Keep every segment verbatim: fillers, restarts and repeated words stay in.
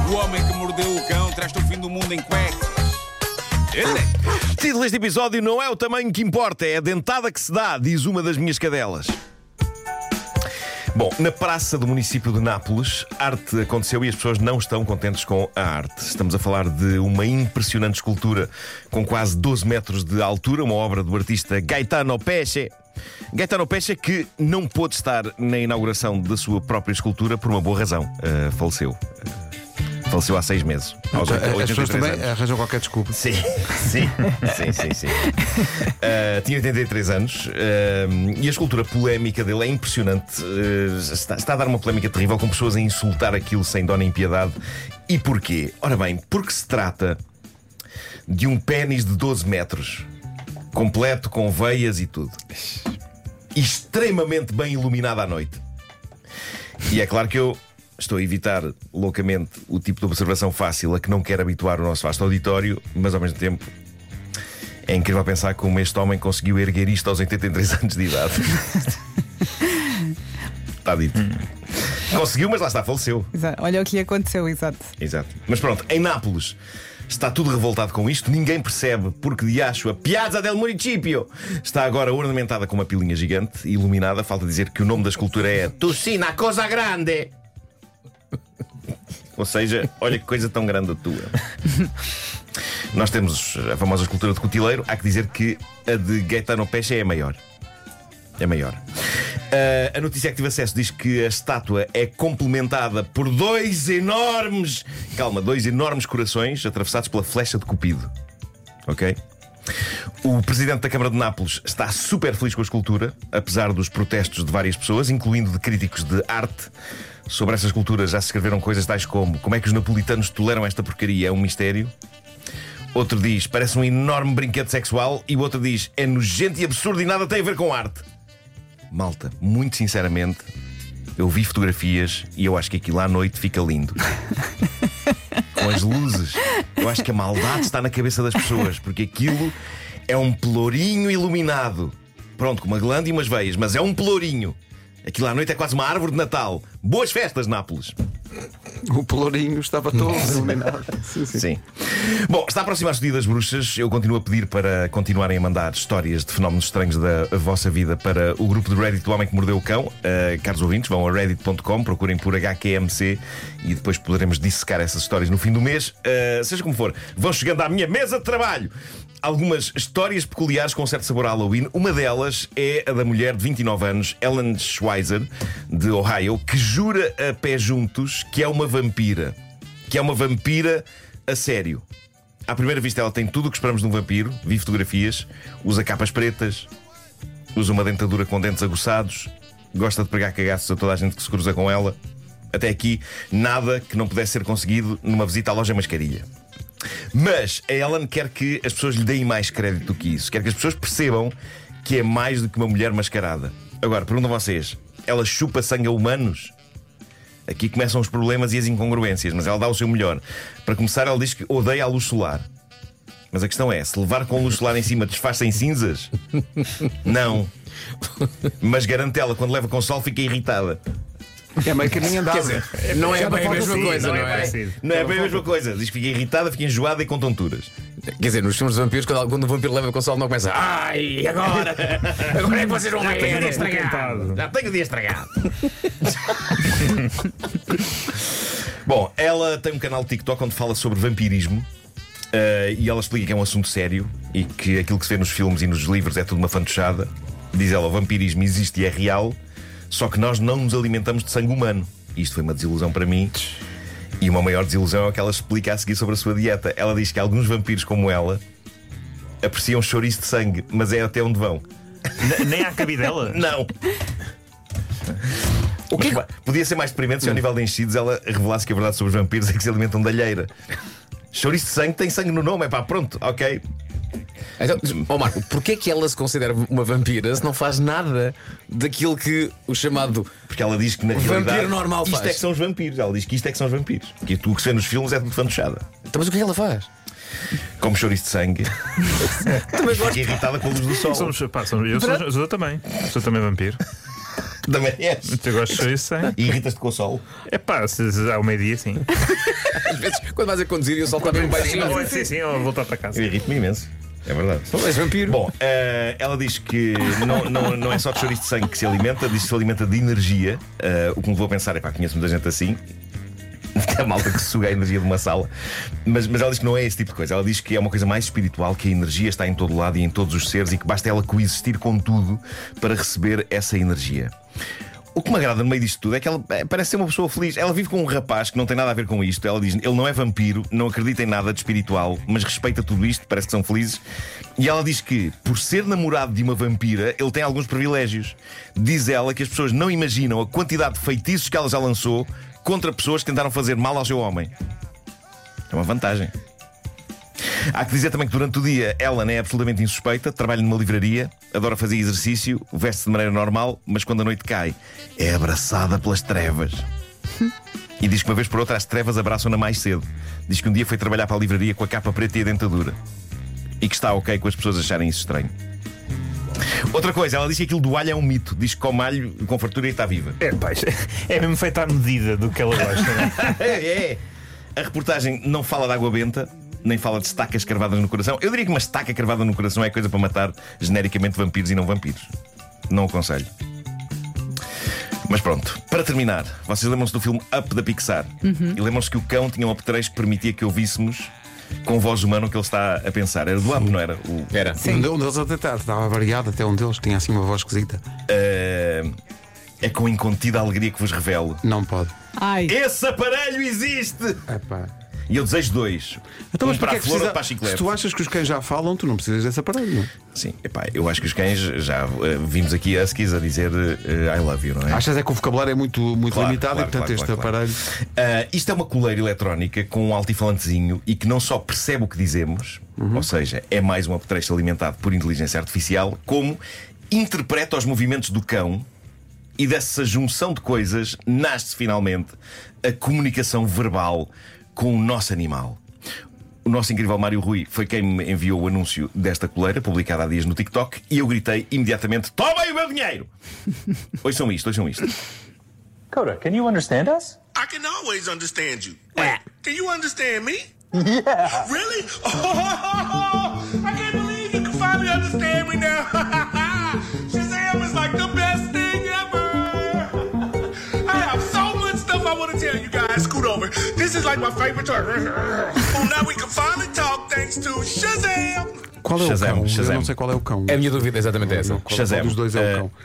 O homem que mordeu o cão traz-te o fim do mundo em cuecas. O título deste episódio não é o tamanho que importa, é a dentada que se dá, diz uma das minhas cadelas. Bom, na praça do município de Nápoles, arte aconteceu e as pessoas não estão contentes com a arte. Estamos a falar de uma impressionante escultura com quase doze metros de altura, uma obra do artista Gaetano Pesce. Gaetano Pesce que não pôde estar na inauguração da sua própria escultura por uma boa razão. Uh, faleceu. Uh, Faleceu há seis meses. Aos As pessoas também anos. arranjam qualquer desculpa. Sim, sim, sim, sim, sim. Uh, tinha oitenta e três anos uh, e a escultura polémica dele é impressionante. Uh, está, está a dar uma polémica terrível, com pessoas a insultar aquilo sem dó nem piedade. E porquê? Ora bem, porque se trata de um pénis de doze metros, completo, com veias e tudo, extremamente bem iluminado à noite. E é claro que eu estou a evitar loucamente o tipo de observação fácil a que não quero habituar o nosso vasto auditório, mas ao mesmo tempo é incrível pensar como este homem conseguiu erguer isto aos oitenta e três anos de idade. Está dito. Conseguiu, mas lá está, faleceu. Exato. Olha o que aconteceu, exato. Exato. Mas pronto, em Nápoles está tudo revoltado com isto. Ninguém percebe porque de acho a Piazza del Municipio está agora ornamentada com uma pilinha gigante e iluminada. Falta dizer que o nome da escultura é Tu sei na cosa grande. Ou seja, olha que coisa tão grande a tua. Nós temos a famosa escultura de Cotileiro. Há que dizer que a de Gaetano Pesce é a maior. É maior. Uh, a notícia que tive acesso diz que a estátua é complementada por dois enormes, calma, dois enormes corações atravessados pela flecha de Cupido. Ok? O presidente da Câmara de Nápoles está super feliz com a escultura, apesar dos protestos de várias pessoas, incluindo de críticos de arte. Sobre essa escultura já se escreveram coisas tais como: como é que os napolitanos toleram esta porcaria? É um mistério. Outro diz: parece um enorme brinquedo sexual. E o outro diz: é nojento e absurdo e nada tem a ver com arte. Malta, muito sinceramente, eu vi fotografias e eu acho que aquilo à noite fica lindo. Com as luzes. Eu acho que a maldade está na cabeça das pessoas, porque aquilo é um pelourinho iluminado. Pronto, com uma glândula e umas veias, mas é um pelourinho. Aquilo à noite é quase uma árvore de Natal. Boas festas, Nápoles. O pelourinho estava todo iluminado. Sim, sim. Sim. Bom, está a aproximar-se o Dia das Bruxas. Eu continuo a pedir para continuarem a mandar histórias de fenómenos estranhos da vossa vida para o grupo de Reddit do Homem que Mordeu o Cão. uh, Caros ouvintes, vão a reddit ponto com, procurem por H Q M C e depois poderemos dissecar essas histórias no fim do mês. uh, Seja como for, vão chegando à minha mesa de trabalho algumas histórias peculiares com certo sabor a Halloween. Uma delas é a da mulher de vinte e nove anos, Ellen Schweizer, de Ohio, que jura a pé juntos que é uma vampira. Que é uma vampira a sério. À primeira vista ela tem tudo o que esperamos de um vampiro. Vi fotografias, usa capas pretas, usa uma dentadura com dentes aguçados, gosta de pregar cagaços a toda a gente que se cruza com ela. Até aqui, nada que não pudesse ser conseguido numa visita à loja Mascarilha. Mas a Ellen quer que as pessoas lhe deem mais crédito do que isso. Quer que as pessoas percebam que é mais do que uma mulher mascarada. Agora, perguntam vocês: ela chupa sangue a humanos? Aqui começam os problemas e as incongruências, mas ela dá o seu melhor. Para começar, ela diz que odeia a luz solar. Mas a questão é: se levar com luz solar em cima desfaz-se em cinzas? Não. Mas garante ela, quando leva com sol fica irritada. É meio caminho andado. Não é bem a mesma assim, coisa, não não é é? bem. Não é bem a mesma coisa. Diz que fica irritada, fica enjoada e com tonturas. Quer dizer, nos filmes de vampiros, quando, quando o vampiro leva com sol, não começa. Ai, agora! Agora é que vocês vão ver! o dia estragado. Já tenho o dia estragado. Bom, ela tem um canal de TikTok onde fala sobre vampirismo. uh, E ela explica que é um assunto sério e que aquilo que se vê nos filmes e nos livros é tudo uma fantochada. Diz ela: o vampirismo existe e é real, só que nós não nos alimentamos de sangue humano. Isto foi uma desilusão para mim. E uma maior desilusão é o que ela explica a seguir sobre a sua dieta. Ela diz que alguns vampiros como ela apreciam chouriço de sangue, mas é até onde vão. N- Nem há cabidela? Não. O que é que... Podia ser mais deprimente se ao nível de enchidos ela revelasse que a verdade sobre os vampiros é que se alimentam de alheira. Chouriço de sangue tem sangue no nome, é pá, pronto, ok. Então, ó Marco, porquê é que ela se considera uma vampira se não faz nada daquilo que o chamado Porque ela diz que na vampiro realidade normal isto faz? é que são os vampiros. Ela diz que isto é que são os vampiros. Que tudo o que se vê nos filmes é tudo fantochada. Então, mas o que é que ela faz? Como chouriço de sangue. Também Fica irritada com a luz do sol. Somos, pá, somos, eu, sou, eu também. Sou também vampiro. Também és. Eu gosto de chouriço sem. E irritas-te com o sol. É pá, se se ao meio-dia, sim. Às vezes, quando vais a conduzir e o sol está bem baixinho. Ou, sim, sim, ou voltar para casa. Eu irrito-me imenso. É verdade. Não és vampiro. Bom, eh, ela diz que não, não, não é só de chouriço de sangue que se alimenta, diz que se alimenta de energia. eh, o que me levou a pensar, é pá, conheço muita gente assim. A malta que suga a energia de uma sala. Mas, mas ela diz que não é esse tipo de coisa. Ela diz que é uma coisa mais espiritual, que a energia está em todo lado e em todos os seres e que basta ela coexistir com tudo para receber essa energia. O que me agrada no meio disto tudo é que ela é, parece ser uma pessoa feliz. Ela vive com um rapaz que não tem nada a ver com isto. Ela diz: ele não é vampiro, não acredita em nada de espiritual, mas respeita tudo isto, parece que são felizes. E ela diz que, por ser namorado de uma vampira, ele tem alguns privilégios. Diz ela que as pessoas não imaginam a quantidade de feitiços que ela já lançou contra pessoas que tentaram fazer mal ao seu homem. É uma vantagem. Há que dizer também que durante o dia ela não é absolutamente insuspeita, trabalha numa livraria, adora fazer exercício, veste-se de maneira normal, mas quando a noite cai, é abraçada pelas trevas. E diz que uma vez por outra as trevas abraçam-na mais cedo. Diz que um dia foi trabalhar para a livraria com a capa preta e a dentadura. E que está ok com as pessoas acharem isso estranho. Outra coisa, ela diz que aquilo do alho é um mito. Diz que come alho com fartura e está viva. É, pá, é mesmo feito à medida do que ela gosta, não é? É, é. A reportagem não fala de água benta, nem fala de estacas cravadas no coração. Eu diria que uma estaca cravada no coração é coisa para matar genericamente vampiros e não vampiros. Não aconselho. Mas pronto, para terminar, vocês lembram-se do filme Up da Pixar? Uhum. E lembram-se que o cão tinha um apetrecho que permitia que ouvíssemos com voz humana o que ele está a pensar. Era do Up, não era? O... Era. Um de- um deles até tá- estava variado, até um deles tinha assim uma voz esquisita. Uh, É com incontida alegria que vos revelo: Não pode. Ai, esse aparelho existe! Epá. E eu desejo dois. Então, um mas para para a que flor, precisa... outro para a chiclete. Se tu achas que os cães já falam, tu não precisas desse aparelho, não é? Sim, epá, eu acho que os cães já uh, vimos aqui huskies a dizer uh, I love you, não é? Achas é que o vocabulário é muito, muito Claro, limitado claro, e portanto claro, este claro, aparelho. Uh, isto é uma coleira eletrónica com um altifalantezinho e que não só percebe o que dizemos, Uhum. ou seja, é mais um apetrecho alimentado por inteligência artificial, como interpreta os movimentos do cão. E dessa junção de coisas nasce finalmente a comunicação verbal com o nosso animal. O nosso incrível Mário Rui foi quem me enviou o anúncio desta coleira, publicada há dias no TikTok, e eu gritei imediatamente: tomem o meu dinheiro! Ouçam isto, ouçam isto. Coda, can you understand us? I can always understand you. Wait, can you understand me? Yeah. Really? Oh, I can't believe you can finally understand me now. Shazam is like the best thing ever. I have so much stuff I want to tell you guys. Scoot over. This is like my favorite toy. Oh, now we can finally talk thanks to Shazam. Qual é Shazam, o cão? Shazam. Eu não sei qual é o cão. É a minha dúvida, é exatamente essa. Qual, qual Shazam. dos dois é Eh, o cão?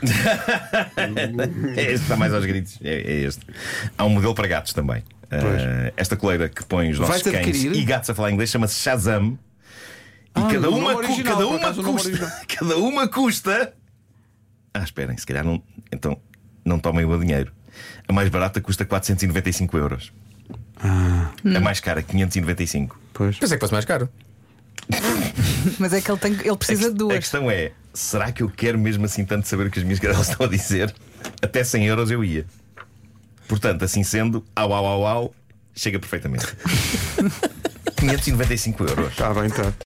É este que está mais aos gritos. É, é este. Há um modelo para gatos também. Uh, esta coleira que põe os nossos Vais-te cães adquirir? e gatos a falar inglês chama-se Shazam. E Ah, cada o uma, nome cu- original, cada por uma acaso, o nome custa. original. Cada uma custa. Ah, esperem, se calhar não. Então não tomem o meu dinheiro. A mais barata custa quatrocentos e noventa e cinco euros. Ah, A mais cara, quinhentos e noventa e cinco. pois. Pensei que fosse mais caro. mas é que ele, tem, ele A, precisa de que- a duas. questão é: será que eu quero mesmo assim tanto saber o que as minhas cadelas estão a dizer? Até cem euros eu ia. Portanto, assim sendo, au au au au, chega perfeitamente. quinhentos e noventa e cinco euros. Está bem, está.